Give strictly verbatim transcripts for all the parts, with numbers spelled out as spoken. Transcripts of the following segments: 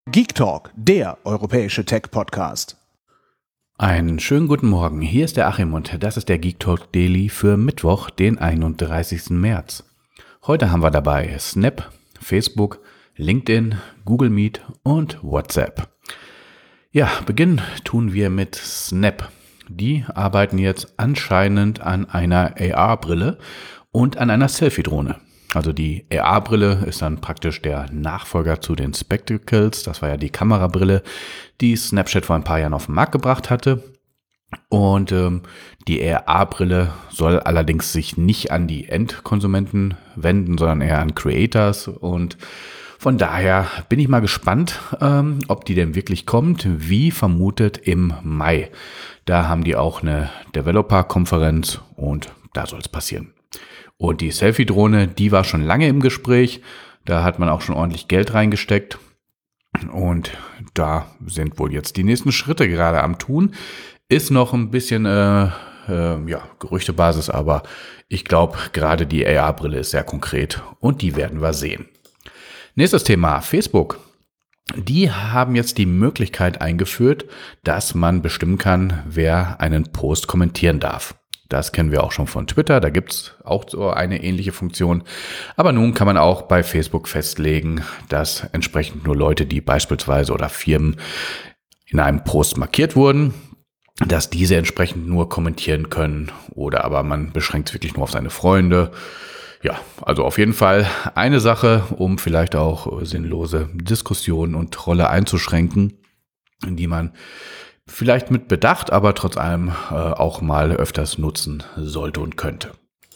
Geek Talk, der europäische Tech-Podcast. Einen schönen guten Morgen, hier ist der Achim und das ist der Geek Talk Daily für Mittwoch, den einunddreißigsten März. Heute haben wir dabei Snap, Facebook, LinkedIn, Google Meet und WhatsApp. Ja, beginnen tun wir mit Snap. Die arbeiten jetzt anscheinend an einer A R-Brille und an einer Selfie-Drohne. Also die A R-Brille ist dann praktisch der Nachfolger zu den Spectacles. Das war ja die Kamerabrille, die Snapchat vor ein paar Jahren auf den Markt gebracht hatte. Und ähm, die A R-Brille soll allerdings sich nicht an die Endkonsumenten wenden, sondern eher an Creators. Und von daher bin ich mal gespannt, ähm, ob die denn wirklich kommt, wie vermutet im Mai. Da haben die auch eine Developer-Konferenz und da soll es passieren. Und die Selfie-Drohne, die war schon lange im Gespräch. Da hat man auch schon ordentlich Geld reingesteckt. Und da sind wohl jetzt die nächsten Schritte gerade am Tun. Ist noch ein bisschen äh, äh, ja, Gerüchtebasis, aber ich glaube, gerade die A R-Brille ist sehr konkret und die werden wir sehen. Nächstes Thema, Facebook. Die haben jetzt die Möglichkeit eingeführt, dass man bestimmen kann, wer einen Post kommentieren darf. Das kennen wir auch schon von Twitter, da gibt's auch so eine ähnliche Funktion. Aber nun kann man auch bei Facebook festlegen, dass entsprechend nur Leute, die beispielsweise oder Firmen in einem Post markiert wurden, dass diese entsprechend nur kommentieren können oder aber man beschränkt es wirklich nur auf seine Freunde. Ja, also auf jeden Fall eine Sache, um vielleicht auch sinnlose Diskussionen und Trolle einzuschränken, die man vielleicht mit Bedacht, aber trotz allem äh, auch mal öfters nutzen sollte und könnte.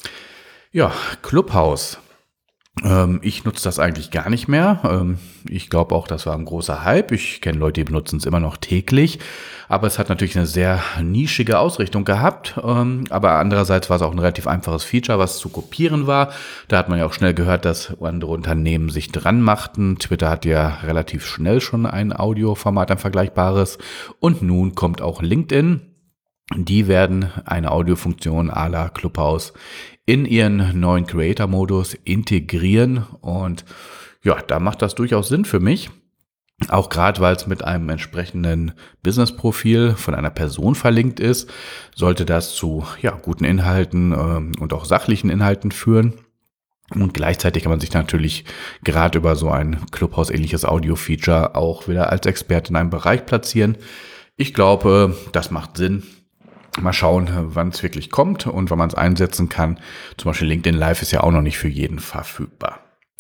Ja, Clubhouse. Ähm, ich nutze das eigentlich gar nicht mehr. Ähm, ich glaube auch, das war ein großer Hype. Ich kenne Leute, die benutzen es immer noch täglich. Aber es hat natürlich eine sehr nischige Ausrichtung gehabt. Ähm, aber andererseits war es auch ein relativ einfaches Feature, was zu kopieren war. Da hat man ja auch schnell gehört, dass andere Unternehmen sich dran machten. Twitter hat ja relativ schnell schon ein Audioformat, ein vergleichbares. Und nun kommt auch LinkedIn. Die werden eine Audiofunktion à la Clubhouse in ihren neuen Creator-Modus integrieren und ja, da macht das durchaus Sinn für mich. Auch gerade, weil es mit einem entsprechenden Business-Profil von einer Person verlinkt ist, sollte das zu ja, guten Inhalten ähm, und auch sachlichen Inhalten führen. Und gleichzeitig kann man sich natürlich gerade über so ein Clubhouse-ähnliches Audio-Feature auch wieder als Experte in einem Bereich platzieren. Ich glaube, das macht Sinn. Mal schauen, wann es wirklich kommt und wann man es einsetzen kann. Zum Beispiel LinkedIn Live ist ja auch noch nicht für jeden verfügbar.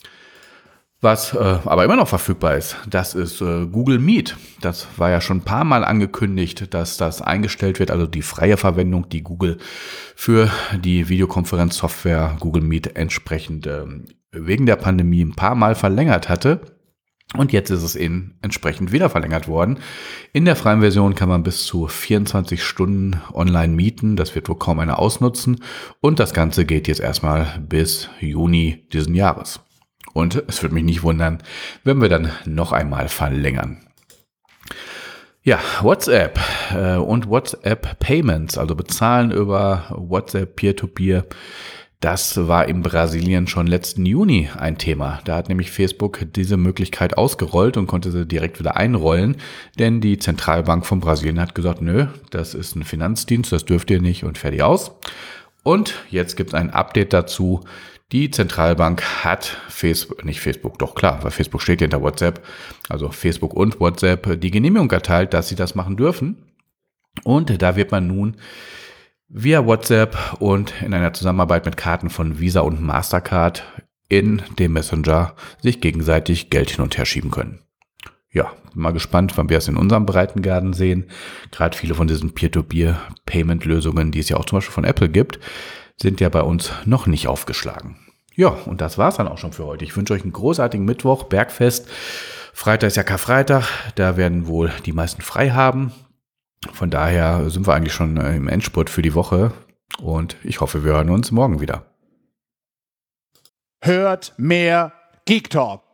Was äh, aber immer noch verfügbar ist, das ist äh, Google Meet. Das war ja schon ein paar Mal angekündigt, dass das eingestellt wird, also die freie Verwendung, die Google für die Videokonferenzsoftware Google Meet entsprechend äh, wegen der Pandemie ein paar Mal verlängert hatte. Und jetzt ist es eben entsprechend wieder verlängert worden. In der freien Version kann man bis zu vierundzwanzig Stunden online mieten. Das wird wohl kaum einer ausnutzen. Und das Ganze geht jetzt erstmal bis Juni diesen Jahres. Und es würde mich nicht wundern, wenn wir dann noch einmal verlängern. Ja, WhatsApp äh, und WhatsApp Payments, also bezahlen über WhatsApp Peer-to-Peer. Das war in Brasilien schon letzten Juni ein Thema. Da hat nämlich Facebook diese Möglichkeit ausgerollt und konnte sie direkt wieder einrollen, denn die Zentralbank von Brasilien hat gesagt, nö, das ist ein Finanzdienst, das dürft ihr nicht und fertig aus. Und jetzt gibt es ein Update dazu. Die Zentralbank hat Facebook, nicht Facebook, doch klar, weil Facebook steht hinter WhatsApp, also Facebook und WhatsApp, die Genehmigung erteilt, dass sie das machen dürfen. Und da wird man nun via WhatsApp und in einer Zusammenarbeit mit Karten von Visa und Mastercard in dem Messenger sich gegenseitig Geld hin und her schieben können. Ja, bin mal gespannt, wann wir es in unserem Breitengraden sehen. Gerade viele von diesen Peer-to-Peer-Payment-Lösungen, die es ja auch zum Beispiel von Apple gibt, sind ja bei uns noch nicht aufgeschlagen. Ja, und das war's dann auch schon für heute. Ich wünsche euch einen großartigen Mittwoch, Bergfest. Freitag ist ja Karfreitag, da werden wohl die meisten frei haben. Von daher sind wir eigentlich schon im Endspurt für die Woche und ich hoffe, wir hören uns morgen wieder. Hört mehr Geek Talk.